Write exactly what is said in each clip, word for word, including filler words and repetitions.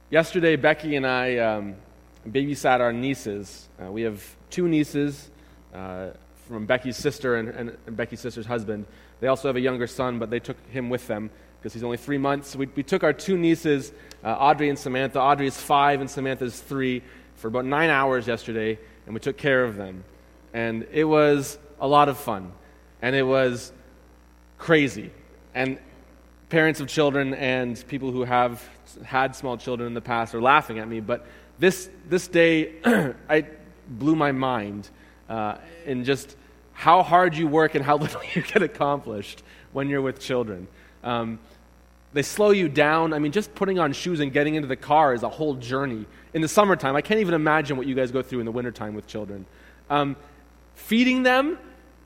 Yesterday, Becky and I um, babysat our nieces. Uh, we have two nieces uh, from Becky's sister and, and, and Becky's sister's husband. They also have a younger son, but they took him with them because he's only three months. We, we took our two nieces, uh, Audrey and Samantha. Audrey is five and Samantha is three, for about nine hours yesterday, and we took care of them. And it was a lot of fun, and it was crazy. And parents of children and people who have had small children in the past are laughing at me, but this this day, I blew my mind uh, in just how hard you work and how little you get accomplished when you're with children. Um, they slow you down. I mean, just putting on shoes and getting into the car is a whole journey. In the summertime, I can't even imagine what you guys go through in the wintertime with children. Um, feeding them,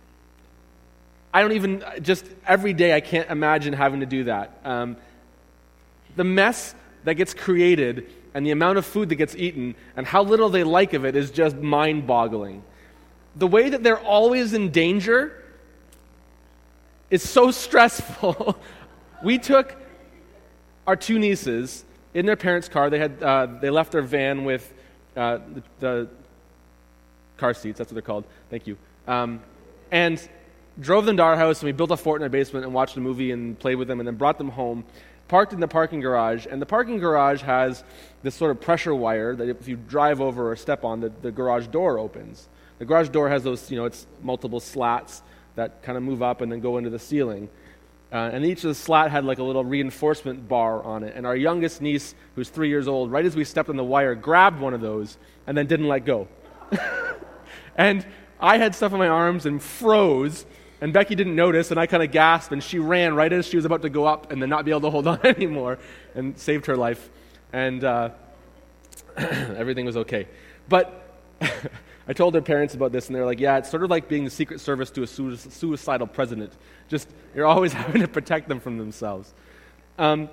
I don't even, just every day I can't imagine having to do that. Um, the mess that gets created and the amount of food that gets eaten and how little they like of it is just mind-boggling. The way that they're always in danger is so stressful. We took our two nieces in their parents' car. They had uh, they left their van with uh, the, the car seats, that's what they're called. Thank you. Um, and drove them to our house, and we built a fort in our basement and watched a movie and played with them, and then brought them home, parked in the parking garage. And the parking garage has this sort of pressure wire that if you drive over or step on, the, the garage door opens. The garage door has those, you know, it's multiple slats that kind of move up and then go into the ceiling. Uh, and each of the slat had like a little reinforcement bar on it. And our youngest niece, who's three years old, right as we stepped on the wire, grabbed one of those and then didn't let go. And I had stuff on my arms and froze. And Becky didn't notice, and I kind of gasped, and she ran right as she was about to go up and then not be able to hold on anymore, and saved her life. And uh, everything was okay. But I told their parents about this, and they were like, yeah, it's sort of like being the Secret Service to a su- suicidal president. Just, you're always having to protect them from themselves. Um,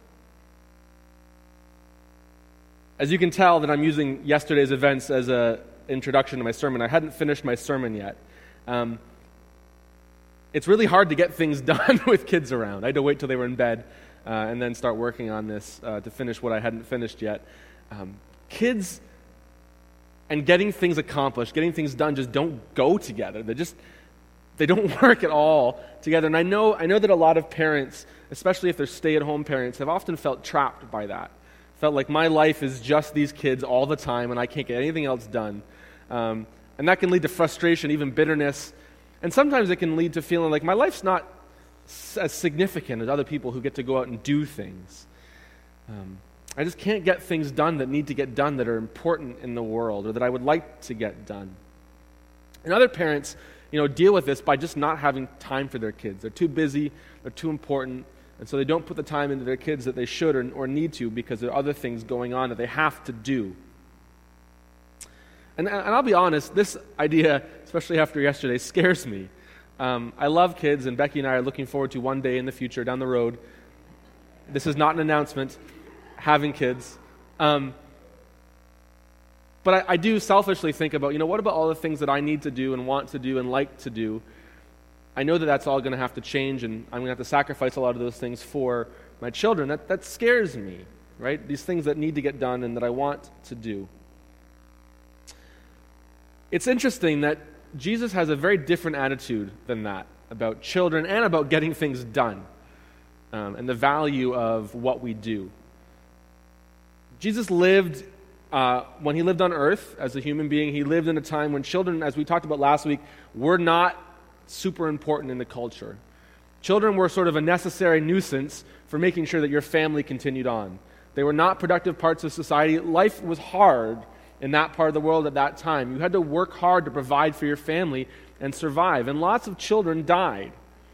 as you can tell that I'm using yesterday's events as an introduction to my sermon. I hadn't finished my sermon yet. Um, It's really hard to get things done with kids around. I had to wait till they were in bed uh, and then start working on this uh, to finish what I hadn't finished yet. Um, kids and getting things accomplished, getting things done just don't go together. They just, they don't work at all together. And I know, I know that a lot of parents, especially if they're stay-at-home parents, have often felt trapped by that. Felt like my life is just these kids all the time and I can't get anything else done. Um, and that can lead to frustration, even bitterness. And sometimes it can lead to feeling like my life's not as significant as other people who get to go out and do things. Um, I just can't get things done that need to get done that are important in the world or that I would like to get done. And other parents, you know, deal with this by just not having time for their kids. They're too busy, they're too important, and so they don't put the time into their kids that they should or, or need to because there are other things going on that they have to do. And, and I'll be honest, this idea, especially after yesterday, scares me. Um, I love kids, and Becky and I are looking forward to one day in the future, down the road. This is not an announcement, having kids. Um, but I, I do selfishly think about, you know, what about all the things that I need to do and want to do and like to do? I know that that's all going to have to change, and I'm going to have to sacrifice a lot of those things for my children. That, that scares me, right? These things that need to get done and that I want to do. It's interesting that Jesus has a very different attitude than that about children and about getting things done um, and the value of what we do. Jesus lived, uh, when he lived on earth as a human being, he lived in a time when children, as we talked about last week, were not super important in the culture. Children were sort of a necessary nuisance for making sure that your family continued on. They were not productive parts of society. Life was hard in that part of the world at that time. You had to work hard to provide for your family and survive. And lots of children died.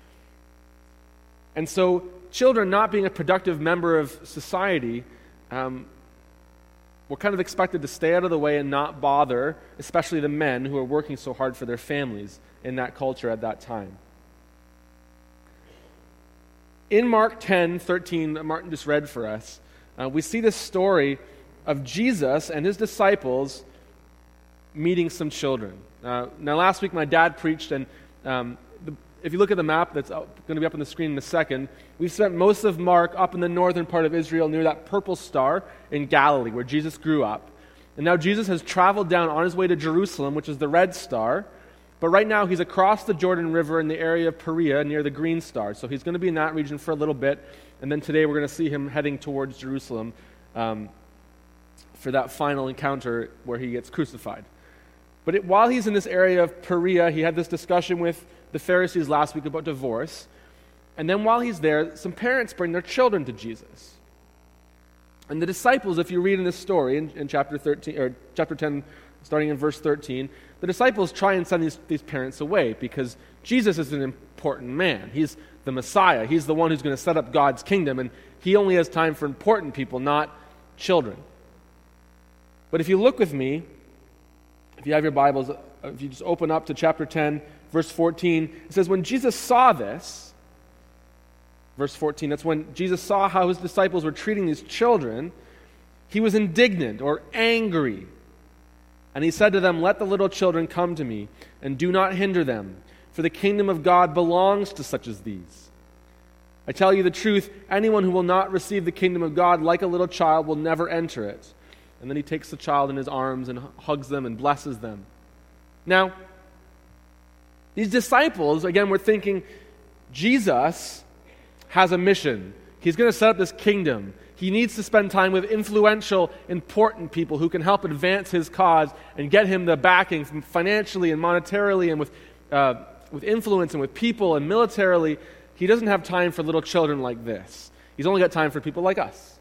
And so children not being a productive member of society um, were kind of expected to stay out of the way and not bother, especially the men who were working so hard for their families in that culture at that time. In Mark ten thirteen, that Martin just read for us, uh, we see this story of Jesus and his disciples meeting some children. Uh, now, last week my dad preached, and um, the, if you look at the map that's going to be up on the screen in a second, we've spent most of Mark up in the northern part of Israel near that purple star in Galilee where Jesus grew up. And now Jesus has traveled down on his way to Jerusalem, which is the red star. But right now he's across the Jordan River in the area of Perea near the green star. So he's going to be in that region for a little bit. And then today we're going to see him heading towards Jerusalem um, for that final encounter where he gets crucified. But it, while he's in this area of Perea, he had this discussion with the Pharisees last week about divorce. And then while he's there, some parents bring their children to Jesus. And the disciples, if you read in this story in, in chapter thirteen or chapter ten, starting in verse thirteen, the disciples try and send these, these parents away because Jesus is an important man. He's the Messiah. He's the one who's going to set up God's kingdom, and he only has time for important people, not children. But if you look with me, if you have your Bibles, if you just open up to chapter ten, verse fourteen, it says, when Jesus saw this, verse fourteen, that's when Jesus saw how his disciples were treating these children, he was indignant or angry. And he said to them, let the little children come to me, and do not hinder them, for the kingdom of God belongs to such as these. I tell you the truth, anyone who will not receive the kingdom of God like a little child will never enter it. And then he takes the child in his arms and hugs them and blesses them. Now, these disciples, again, were thinking, Jesus has a mission. He's going to set up this kingdom. He needs to spend time with influential, important people who can help advance his cause and get him the backing from financially and monetarily and with, uh, with influence and with people and militarily. He doesn't have time for little children like this. He's only got time for people like us.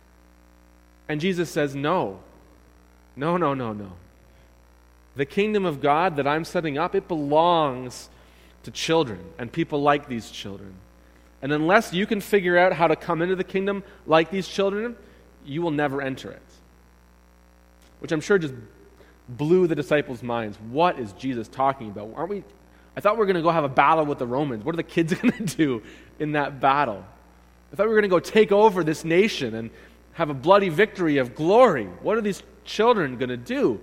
And Jesus says, no. No, no, no, no. The kingdom of God that I'm setting up, it belongs to children and people like these children. And unless you can figure out how to come into the kingdom like these children, you will never enter it. Which I'm sure just blew the disciples' minds. What is Jesus talking about? Aren't we? I thought we were going to go have a battle with the Romans. What are the kids going to do in that battle? I thought we were going to go take over this nation and have a bloody victory of glory. What are these children going to do?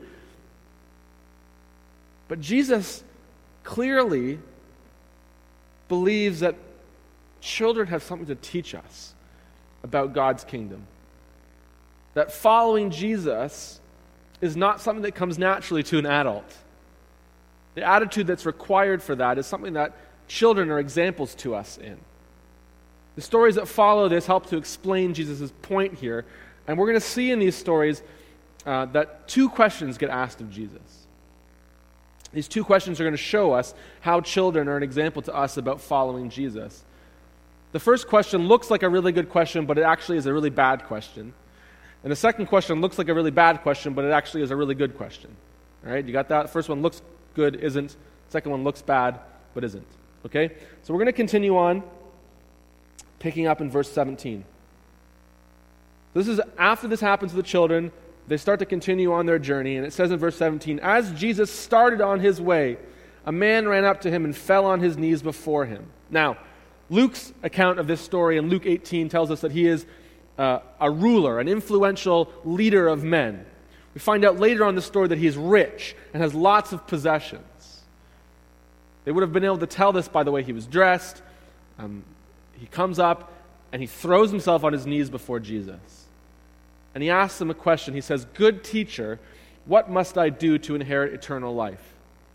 But Jesus clearly believes that children have something to teach us about God's kingdom. That following Jesus is not something that comes naturally to an adult. The attitude that's required for that is something that children are examples to us in. The stories that follow this help to explain Jesus' point here. And we're going to see in these stories uh, that two questions get asked of Jesus. These two questions are going to show us how children are an example to us about following Jesus. The first question looks like a really good question, but it actually is a really bad question. And the second question looks like a really bad question, but it actually is a really good question. All right, you got that? The first one looks good, isn't. The second one looks bad, but isn't. Okay? So we're going to continue on, picking up in verse seventeen. This is after this happens to the children, they start to continue on their journey, and it says in verse seventeen, as Jesus started on his way, a man ran up to him and fell on his knees before him. Now, Luke's account of this story in Luke eighteen tells us that he is uh, a ruler, an influential leader of men. We find out later on in the story that he is rich and has lots of possessions. They would have been able to tell this by the way he was dressed. Um, he comes up and he throws himself on his knees before Jesus. And he asks him a question. He says, good teacher, what must I do to inherit eternal life?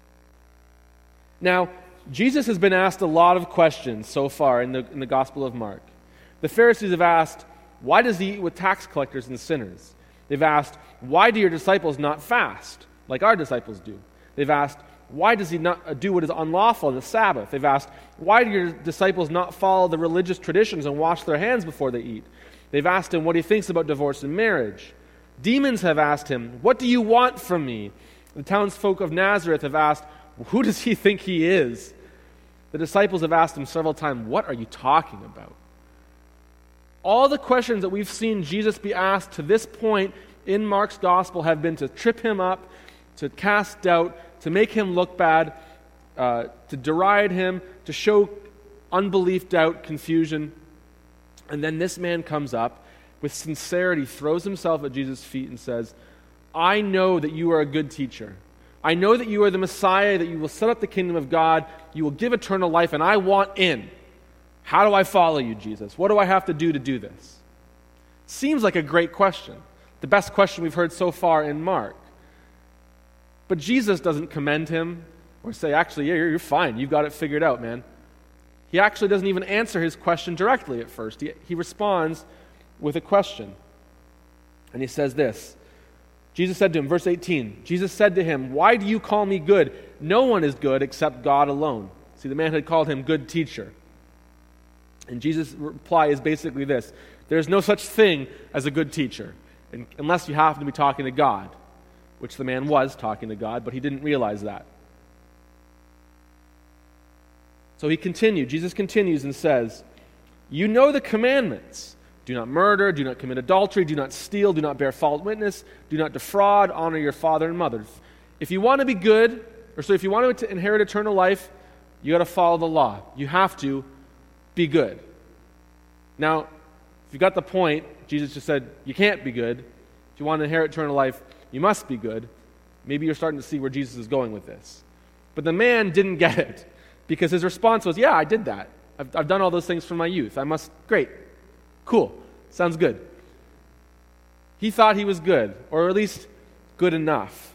Now, Jesus has been asked a lot of questions so far in the, in the Gospel of Mark. The Pharisees have asked, why does he eat with tax collectors and sinners? They've asked, why do your disciples not fast, like our disciples do? They've asked, why does he not do what is unlawful on the Sabbath? They've asked, why do your disciples not follow the religious traditions and wash their hands before they eat? They've asked him what he thinks about divorce and marriage. Demons have asked him, what do you want from me? The townsfolk of Nazareth have asked, who does he think he is? The disciples have asked him several times, what are you talking about? All the questions that we've seen Jesus be asked to this point in Mark's gospel have been to trip him up, to cast doubt, to make him look bad, uh, to deride him, to show unbelief, doubt, confusion. And then this man comes up with sincerity, throws himself at Jesus' feet and says, I know that you are a good teacher. I know that you are the Messiah, that you will set up the kingdom of God, you will give eternal life, and I want in. How do I follow you, Jesus? What do I have to do to do this? Seems like a great question. The best question we've heard so far in Mark. But Jesus doesn't commend him or say, actually, yeah, you're fine. You've got it figured out, man. He actually doesn't even answer his question directly at first. He, he responds with a question. And he says this. Jesus said to him, verse eighteen, Jesus said to him, why do you call me good? No one is good except God alone. See, the man had called him good teacher. And Jesus' reply is basically this. There's no such thing as a good teacher, unless you happen to be talking to God, which the man was talking to God, but he didn't realize that. So he continued. Jesus continues and says, you know the commandments. Do not murder, do not commit adultery, do not steal, do not bear false witness, do not defraud, honor your father and mother. If you want to be good, or so if you want to inherit eternal life, you got to follow the law. You have to be good. Now, if you got the point, Jesus just said, you can't be good. If you want to inherit eternal life, you must be good. Maybe you're starting to see where Jesus is going with this. But the man didn't get it, because his response was, yeah, I did that. I've, I've done all those things from my youth. I must, great. Cool. Sounds good. He thought he was good, or at least good enough.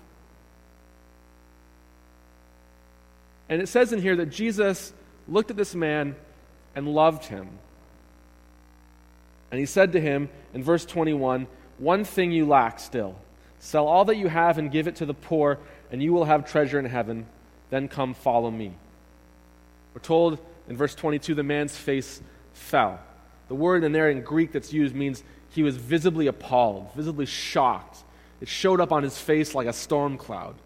And it says in here that Jesus looked at this man and loved him. And he said to him in verse twenty-one, one thing you lack still. Sell all that you have and give it to the poor, and you will have treasure in heaven. Then come follow me. We're told in verse twenty-two, the man's face fell. The word in there in Greek that's used means he was visibly appalled, visibly shocked. It showed up on his face like a storm cloud.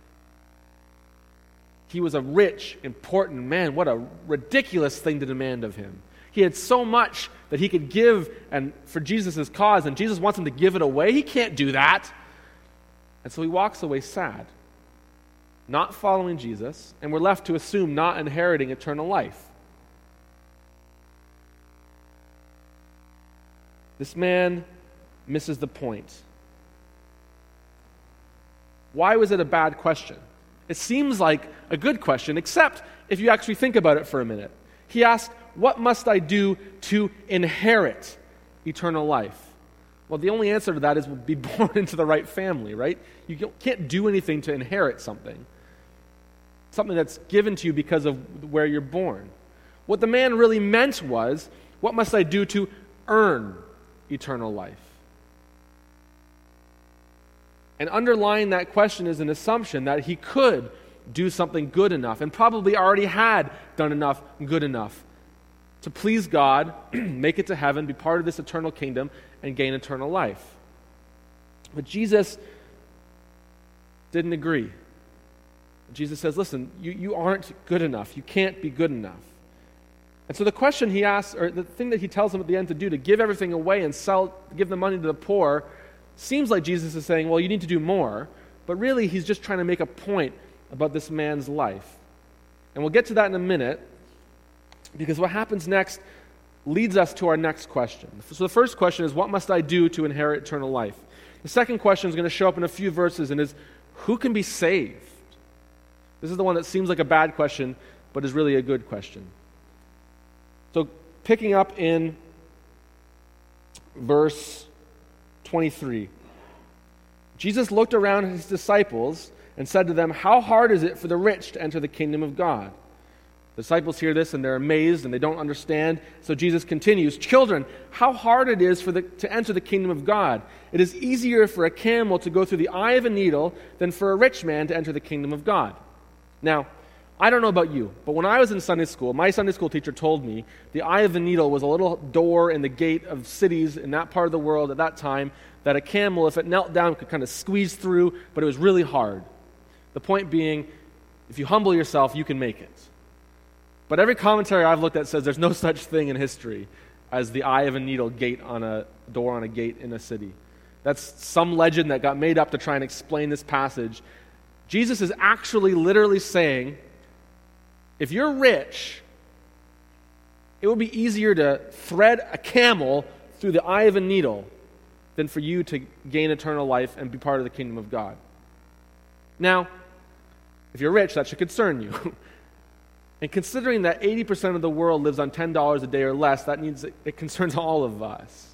He was a rich, important man. What a ridiculous thing to demand of him. He had so much that he could give and for Jesus' cause, and Jesus wants him to give it away. He can't do that. And so he walks away sad, not following Jesus, and we're left to assume not inheriting eternal life. This man misses the point. Why was it a bad question? It seems like a good question, except if you actually think about it for a minute. He asked, what must I do to inherit eternal life? Well, the only answer to that is be born into the right family, right? You can't do anything to inherit something. Something that's given to you because of where you're born. What the man really meant was, what must I do to earn eternal life? And underlying that question is an assumption that he could do something good enough, and probably already had done enough good enough to please God, make it to heaven, be part of this eternal kingdom, and gain eternal life. But Jesus didn't agree. Jesus says, listen, you, you aren't good enough. You can't be good enough. And so the question he asks, or the thing that he tells them at the end to do, to give everything away and sell, give the money to the poor, seems like Jesus is saying, well, you need to do more. But really, he's just trying to make a point about this man's life. And we'll get to that in a minute, because what happens next leads us to our next question. So the first question is, what must I do to inherit eternal life? The second question is going to show up in a few verses and is, who can be saved? This is the one that seems like a bad question, but is really a good question. So picking up in verse twenty-three, Jesus looked around at his disciples and said to them, how hard is it for the rich to enter the kingdom of God? The disciples hear this and they're amazed and they don't understand. So Jesus continues, children, how hard it is for the, to enter the kingdom of God. It is easier for a camel to go through the eye of a needle than for a rich man to enter the kingdom of God. Now, I don't know about you, but when I was in Sunday school, my Sunday school teacher told me the eye of the needle was a little door in the gate of cities in that part of the world at that time that a camel, if it knelt down, could kind of squeeze through, but it was really hard. The point being, if you humble yourself, you can make it. But every commentary I've looked at says there's no such thing in history as the eye of a needle gate on a door on a gate in a city. That's some legend that got made up to try and explain this passage. Jesus is actually literally saying, if you're rich, it would be easier to thread a camel through the eye of a needle than for you to gain eternal life and be part of the kingdom of God. Now, If you're rich, that should concern you. And considering that eighty percent of the world lives on ten dollars a day or less, that means it, it concerns all of us.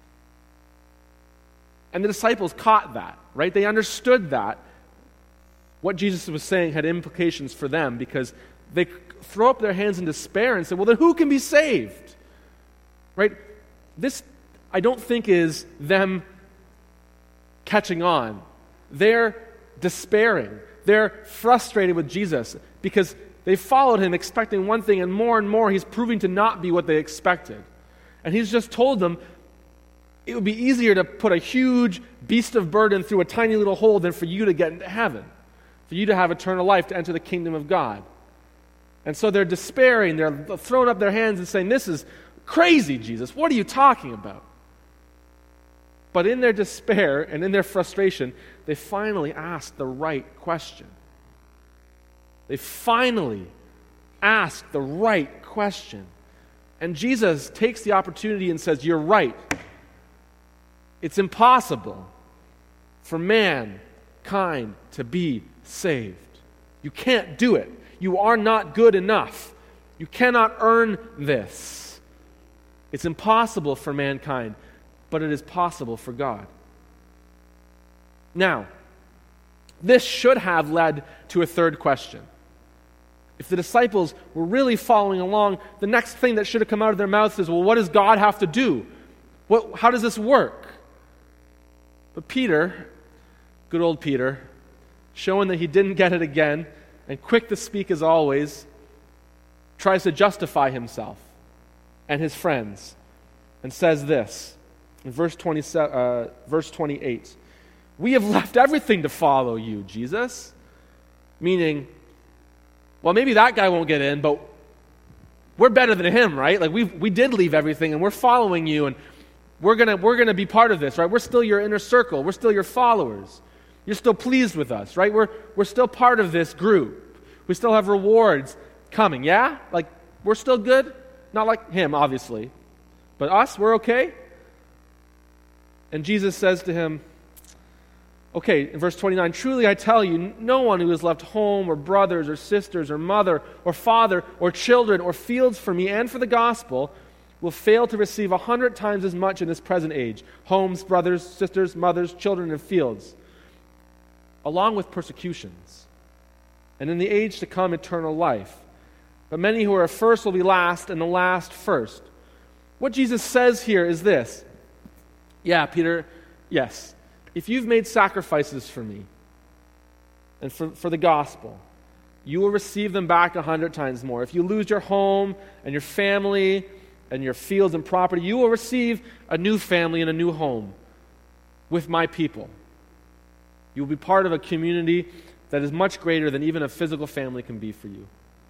And the disciples caught that, right? They understood that. What Jesus was saying had implications for them because they throw up their hands in despair and say, well, then who can be saved? Right? This, I don't think, is them catching on. They're despairing. They're frustrated with Jesus because they followed him expecting one thing, and more and more he's proving to not be what they expected. And he's just told them it would be easier to put a huge beast of burden through a tiny little hole than for you to get into heaven, for you to have eternal life, to enter the kingdom of God. And so they're despairing, they're throwing up their hands and saying, this is crazy, Jesus. What are you talking about? But in their despair and in their frustration, they finally ask the right question. They finally ask the right question. And Jesus takes the opportunity and says, you're right. It's impossible for mankind to be saved. You can't do it. You are not good enough. You cannot earn this. It's impossible for mankind, but it is possible for God. Now, this should have led to a third question. If the disciples were really following along, the next thing that should have come out of their mouths is, well, what does God have to do? What, how does this work? But Peter, good old Peter, showing that he didn't get it again, and quick to speak as always, tries to justify himself and his friends, and says this, in verse twenty-seven, uh, verse twenty-eight, we have left everything to follow you, Jesus. Meaning, well, maybe that guy won't get in, but we're better than him, right? Like we we did leave everything, and we're following you, and we're gonna we're gonna be part of this, right? We're still your inner circle. We're still your followers. You're still pleased with us, right? We're we're still part of this group. We still have rewards coming, yeah? Like we're still good, not like him, obviously, but us, we're okay. And Jesus says to him, okay, in verse twenty-nine, truly I tell you, no one who has left home or brothers or sisters or mother or father or children or fields for me and for the gospel will fail to receive a hundred times as much in this present age, homes, brothers, sisters, mothers, children, and fields, along with persecutions, and in the age to come eternal life. But many who are first will be last, and the last first. What Jesus says here is this. Yeah, Peter, yes. If you've made sacrifices for me and for, for the gospel, you will receive them back a hundred times more. If you lose your home and your family and your fields and property, you will receive a new family and a new home with my people. You will be part of a community that is much greater than even a physical family can be for you.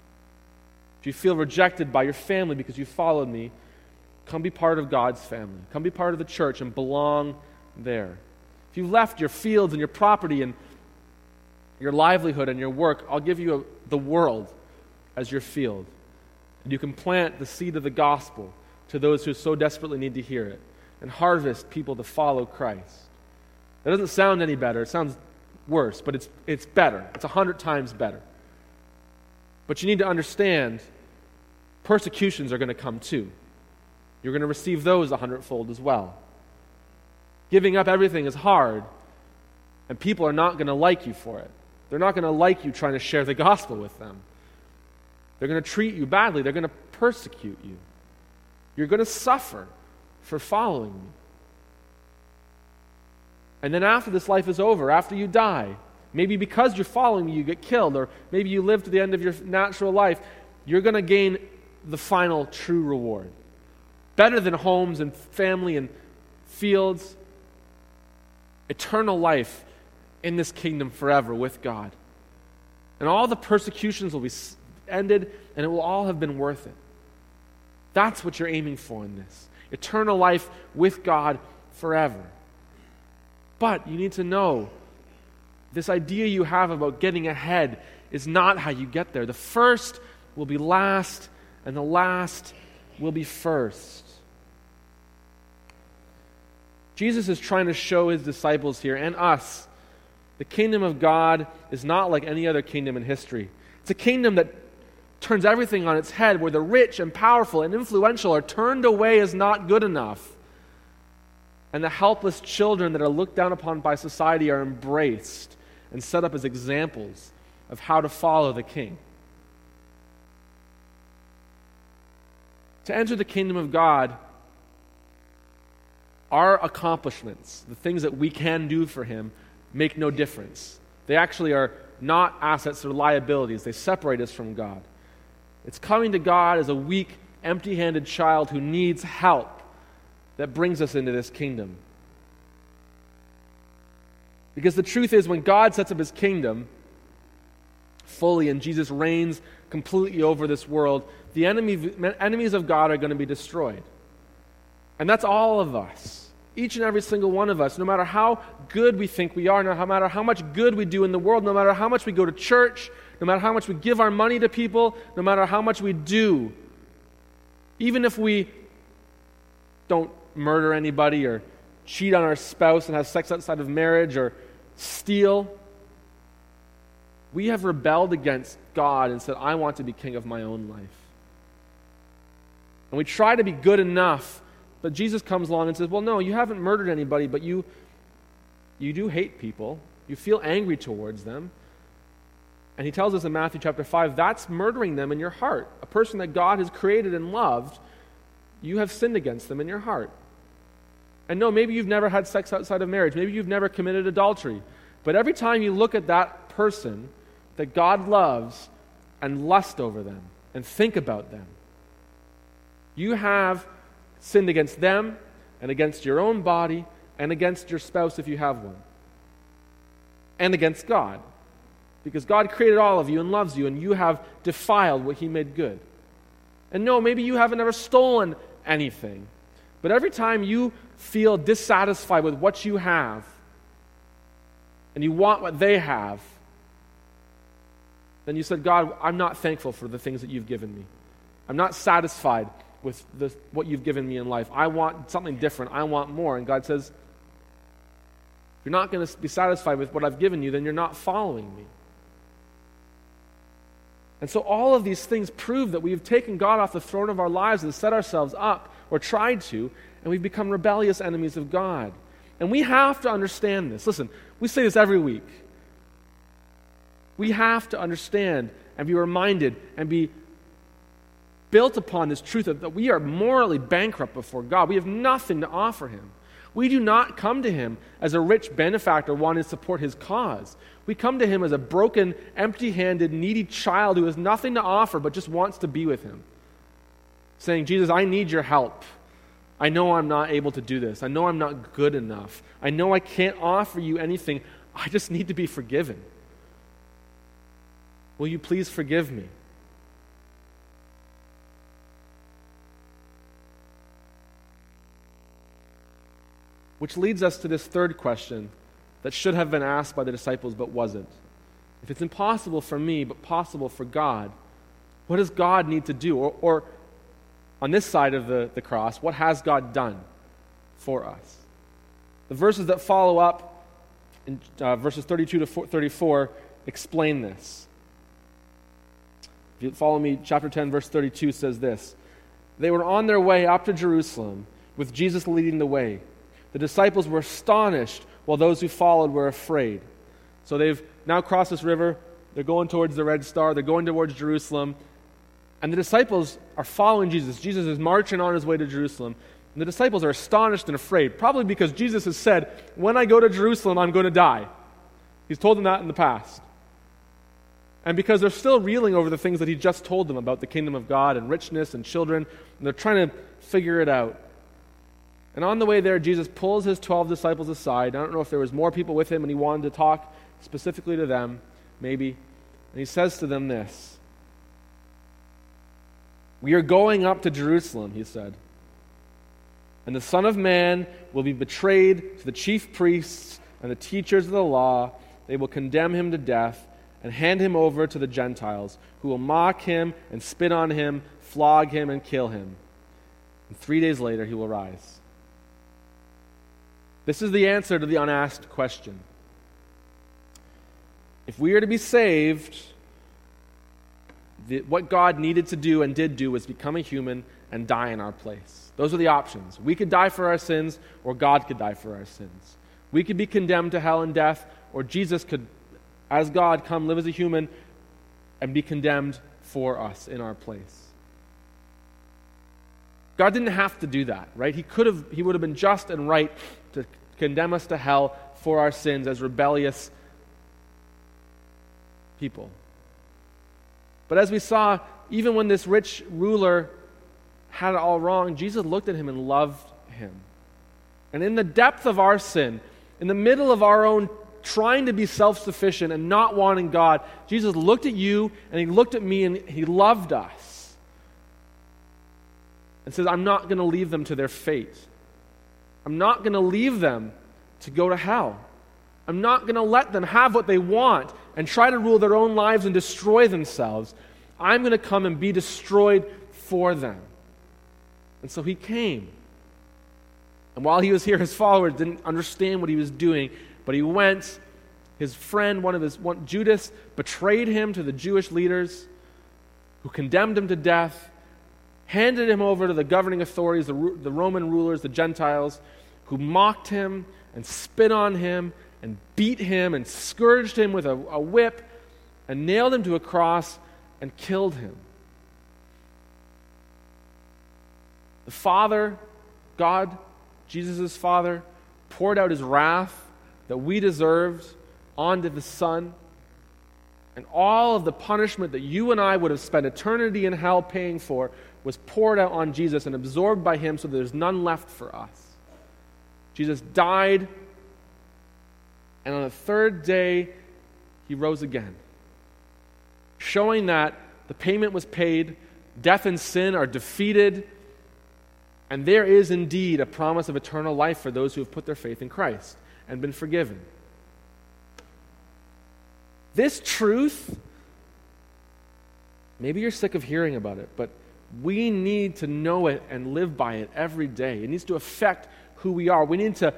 If you feel rejected by your family because you followed me, come be part of God's family. Come be part of the church and belong there. If you left your fields and your property and your livelihood and your work, I'll give you a, the world as your field. And you can plant the seed of the gospel to those who so desperately need to hear it and harvest people to follow Christ. That doesn't sound any better. It sounds worse, but it's it's better. It's a hundred times better. But you need to understand persecutions are going to come too. You're going to receive those a hundredfold as well. Giving up everything is hard, and people are not going to like you for it. They're not going to like you trying to share the gospel with them. They're going to treat you badly. They're going to persecute you. You're going to suffer for following me. And then after this life is over, after you die, maybe because you're following me, you get killed, or maybe you live to the end of your natural life, you're going to gain the final true reward. Better than homes and family and fields. Eternal life in this kingdom forever with God. And all the persecutions will be ended, and it will all have been worth it. That's what you're aiming for in this. Eternal life with God forever. But you need to know, this idea you have about getting ahead is not how you get there. The first will be last, and the last will be first. Jesus is trying to show his disciples here, and us, The kingdom of God is not like any other kingdom in history. It's a kingdom that turns everything on its head, where the rich and powerful and influential are turned away as not good enough, and the helpless children that are looked down upon by society are embraced and set up as examples of how to follow the King. To enter the kingdom of God, our accomplishments, the things that we can do for Him, make no difference. They actually are not assets or liabilities. They separate us from God. It's coming to God as a weak, empty-handed child who needs help that brings us into this kingdom. Because the truth is, when God sets up His kingdom fully and Jesus reigns completely over this world, the enemy, enemies of God are going to be destroyed. And that's all of us. Each and every single one of us, no matter how good we think we are, no matter how much good we do in the world, no matter how much we go to church, no matter how much we give our money to people, no matter how much we do, even if we don't murder anybody or cheat on our spouse and have sex outside of marriage or steal, we have rebelled against God and said, I want to be king of my own life. And we try to be good enough, but Jesus comes along and says, well, no, you haven't murdered anybody, but you, you do hate people. You feel angry towards them. And He tells us in Matthew chapter five, that's murdering them in your heart. A person that God has created and loved, you have sinned against them in your heart. And no, maybe you've never had sex outside of marriage. Maybe you've never committed adultery. But every time you look at that person that God loves and lust over them and think about them, you have sinned against them and against your own body and against your spouse if you have one. And against God. Because God created all of you and loves you, and you have defiled what He made good. And no, maybe you haven't ever stolen anything. But every time you feel dissatisfied with what you have, and you want what they have, then you said, God, I'm not thankful for the things that you've given me. I'm not satisfied with the, what you've given me in life. I want something different. I want more. And God says, if you're not going to be satisfied with what I've given you, then you're not following me. And so all of these things prove that we've taken God off the throne of our lives and set ourselves up, or tried to, and we've become rebellious enemies of God. And we have to understand this. Listen, we say this every week. We have to understand and be reminded and be built upon this truth of that we are morally bankrupt before God. We have nothing to offer Him. We do not come to Him as a rich benefactor wanting to support His cause. We come to Him as a broken, empty-handed, needy child who has nothing to offer but just wants to be with Him. Saying, Jesus, I need your help. I know I'm not able to do this. I know I'm not good enough. I know I can't offer you anything. I just need to be forgiven. Will you please forgive me? Which leads us to this third question that should have been asked by the disciples but wasn't. If it's impossible for me but possible for God, what does God need to do? Or, or on this side of the, the cross, what has God done for us? The verses that follow up in uh, verses thirty-two to thirty-four explain this. If you follow me, chapter ten, verse thirty-two says this: They were on their way up to Jerusalem with Jesus leading the way. The disciples were astonished, while those who followed were afraid. So they've now crossed this river. They're going towards the Red Star. They're going towards Jerusalem. And the disciples are following Jesus. Jesus is marching on His way to Jerusalem. And the disciples are astonished and afraid, probably because Jesus has said, when I go to Jerusalem, I'm going to die. He's told them that in the past. And because they're still reeling over the things that He just told them about the kingdom of God and richness and children, and they're trying to figure it out. And on the way there, Jesus pulls His twelve disciples aside. I don't know if there was more people with Him and He wanted to talk specifically to them, maybe. And He says to them this: We are going up to Jerusalem, He said. And the Son of Man will be betrayed to the chief priests and the teachers of the law. They will condemn Him to death and hand Him over to the Gentiles, who will mock Him and spit on Him, flog Him and kill Him. And three days later He will rise. This is the answer to the unasked question. If we are to be saved, the, what God needed to do and did do was become a human and die in our place. Those are the options. We could die for our sins, or God could die for our sins. We could be condemned to hell and death, or Jesus could, as God, come live as a human and be condemned for us in our place. God didn't have to do that, right? He could have, he would have been just and right to condemn us to hell for our sins as rebellious people. But as we saw, even when this rich ruler had it all wrong, Jesus looked at him and loved him. And in the depth of our sin, in the middle of our own trying to be self-sufficient and not wanting God, Jesus looked at you and he looked at me and he loved us. And says, I'm not going to leave them to their fate. I'm not going to leave them to go to hell. I'm not going to let them have what they want and try to rule their own lives and destroy themselves. I'm going to come and be destroyed for them. And so he came. And while he was here, his followers didn't understand what he was doing, but he went. His friend, one of his, one, Judas, betrayed him to the Jewish leaders who condemned him to death, handed him over to the governing authorities, the, the Roman rulers, the Gentiles, who mocked him and spit on him and beat him and scourged him with a, a whip and nailed him to a cross and killed him. The Father, God, Jesus' Father, poured out his wrath that we deserved onto the Son, and all of the punishment that you and I would have spent eternity in hell paying for was poured out on Jesus and absorbed by him so that there's none left for us. Jesus died, and on the third day, he rose again, showing that the payment was paid, death and sin are defeated, and there is indeed a promise of eternal life for those who have put their faith in Christ and been forgiven. This truth, maybe you're sick of hearing about it, but we need to know it and live by it every day. It needs to affect who we are. We need to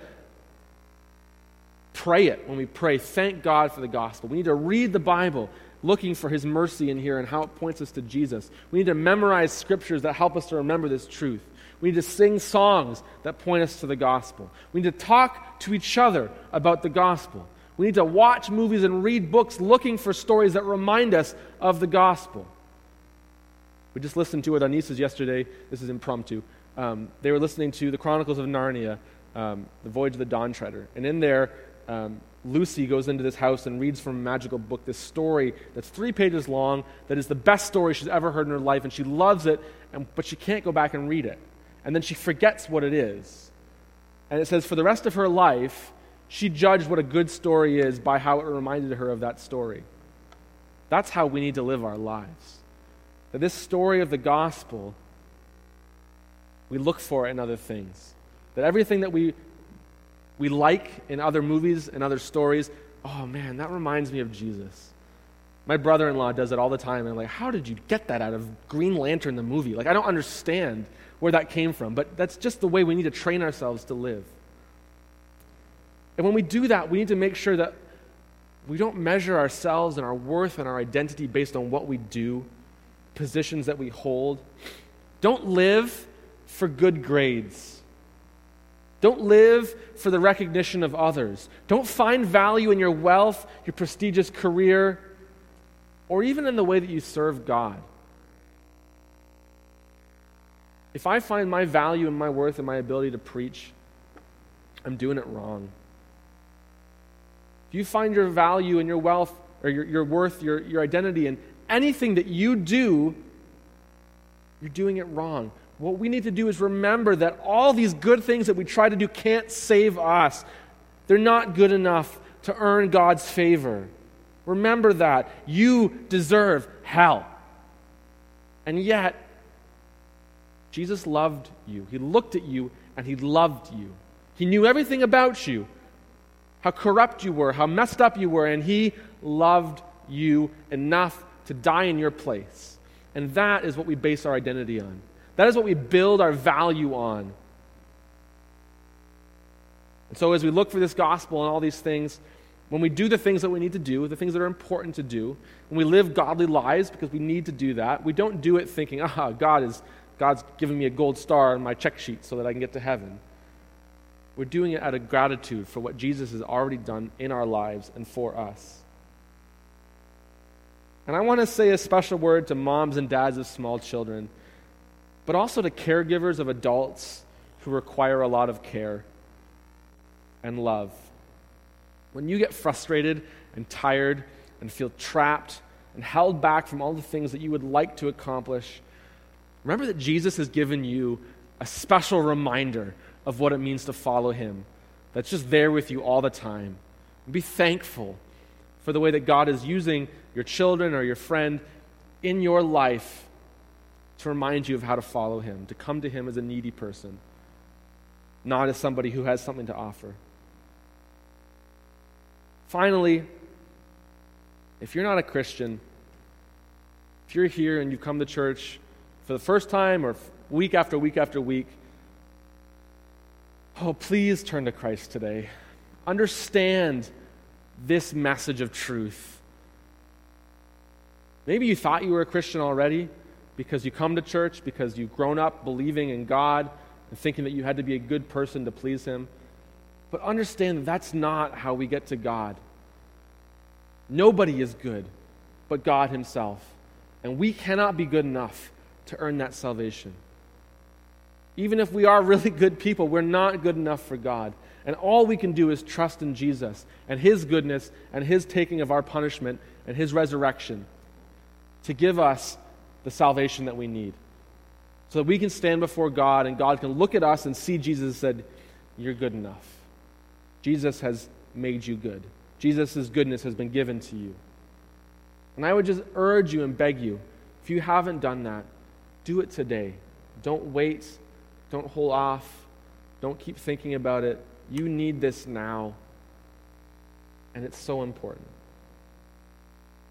pray it when we pray. Thank God for the gospel. We need to read the Bible looking for his mercy in here and how it points us to Jesus. We need to memorize scriptures that help us to remember this truth. We need to sing songs that point us to the gospel. We need to talk to each other about the gospel. We need to watch movies and read books looking for stories that remind us of the gospel. We just listened to it on Nieces yesterday. This is impromptu. Um, they were listening to the Chronicles of Narnia, um, the Voyage of the Dawn Treader. And in there, um, Lucy goes into this house and reads from a magical book this story that's three pages long that is the best story she's ever heard in her life, and she loves it, and, but she can't go back and read it. And then she forgets what it is. And it says for the rest of her life, she judged what a good story is by how it reminded her of that story. That's how we need to live our lives. That this story of the gospel, we look for it in other things. That everything that we we like in other movies and other stories, oh man, that reminds me of Jesus. My brother-in-law does it all the time, and I'm like, how did you get that out of Green Lantern, the movie? Like, I don't understand where that came from, but that's just the way we need to train ourselves to live. And when we do that, we need to make sure that we don't measure ourselves and our worth and our identity based on what we do, positions that we hold. Don't live for good grades. Don't live for the recognition of others. Don't find value in your wealth, your prestigious career, or even in the way that you serve God. If I find my value and my worth and my ability to preach, I'm doing it wrong. If you find your value and your wealth, or your, your worth, your, your identity in anything that you do, you're doing it wrong. What we need to do is remember that all these good things that we try to do can't save us. They're not good enough to earn God's favor. Remember that. You deserve hell. And yet, Jesus loved you. He looked at you and he loved you. He knew everything about you, how corrupt you were, how messed up you were, and he loved you enough to die in your place. And that is what we base our identity on. That is what we build our value on. And so as we look for this gospel and all these things, when we do the things that we need to do, the things that are important to do, when we live godly lives because we need to do that, we don't do it thinking, ah, God is, God's giving me a gold star on my check sheet so that I can get to heaven. We're doing it out of gratitude for what Jesus has already done in our lives and for us. And I want to say a special word to moms and dads of small children, but also to caregivers of adults who require a lot of care and love. When you get frustrated and tired and feel trapped and held back from all the things that you would like to accomplish, remember that Jesus has given you a special reminder of what it means to follow him, that's just there with you all the time. Be thankful for the way that God is using your children or your friend in your life to remind you of how to follow him, to come to him as a needy person, not as somebody who has something to offer. Finally, if you're not a Christian, if you're here and you've come to church for the first time or week after week after week, oh, please turn to Christ today. Understand this message of truth. Maybe you thought you were a Christian already because you come to church, because you've grown up believing in God and thinking that you had to be a good person to please him. But understand that that's not how we get to God. Nobody is good but God himself. And we cannot be good enough to earn that salvation. Even if we are really good people, we're not good enough for God. And all we can do is trust in Jesus and his goodness and his taking of our punishment and his resurrection to give us the salvation that we need. So that we can stand before God and God can look at us and see Jesus and said, you're good enough. Jesus has made you good. Jesus' goodness has been given to you. And I would just urge you and beg you, if you haven't done that, do it today. Don't wait. Don't hold off. Don't keep thinking about it. You need this now. And it's so important.